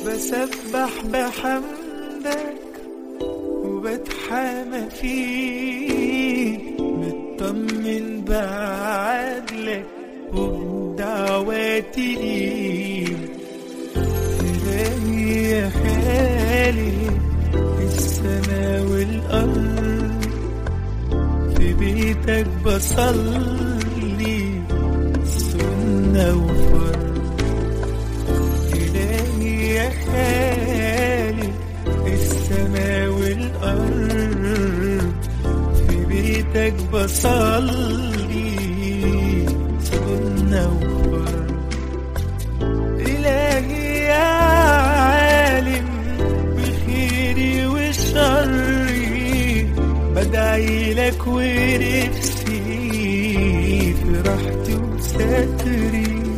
بسبح بحمدك وبتحامى فيك، مطمن بعدلك وبدعواتي ليك. إلهي يا خالق السماء والأرض، في بيتك بصلي سنة وفرض. إلهي يا خالق السماء والأرض، في بيتك بصلي سنة وفرض. إلهي يا عالم بخيري وشري، بدعي لك ونفسي في راحتي وستري.